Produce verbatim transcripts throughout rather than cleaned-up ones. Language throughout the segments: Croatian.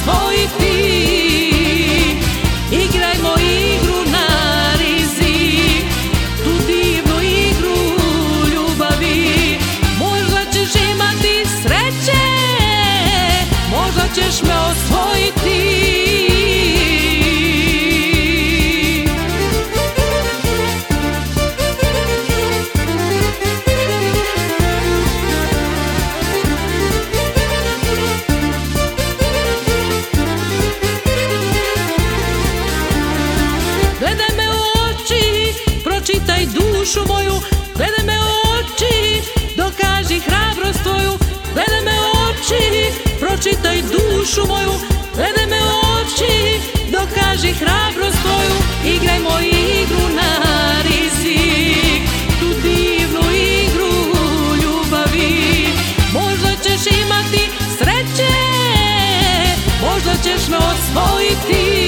osvojiti. Igrajmo igru na rizik, tu divnu igru ljubavi. Možda ćeš imati sreće, možda ćeš me osvojiti. Gledaj me u oči, pročitaj dušu moju. Gledaj me u oči, dokaži hrabrost tvoju. Gledaj me u oči, pročitaj dušu moju. Gledaj me u oči, dokaži hrabrost tvoju. Igrajmo igru na rizik, tu divnu igru ljubavi. Možda ćeš imati sreće, možda ćeš me osvojiti.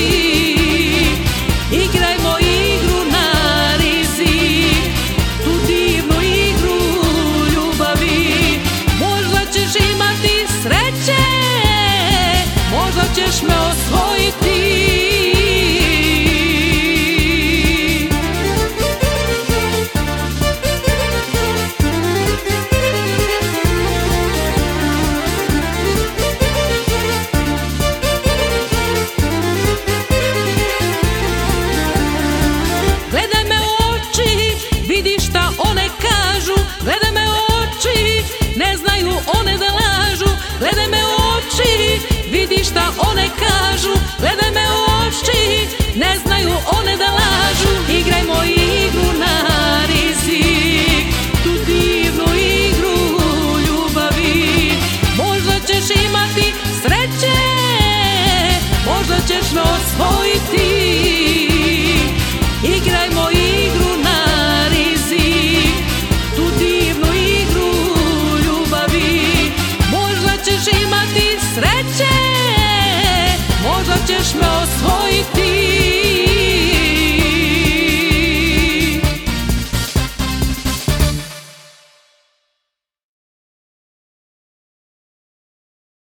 Igrajmo igru na rizik, tu divnu igru ljubavi. Možda ćeš imati sreće, možda ćeš me osvojiti. Gledaj me u oči, vidi šta one kažu. Gledaj me u oči, ne znaju one da lažu. Gledaj me u oči, vidi šta one kažu. Gledaj me u oči, ne znaju one da lažu. Igrajmo igru na rizik, tu divnu igru ljubavi. Možda ćeš imati sreće, možda ćeš me osvojiti.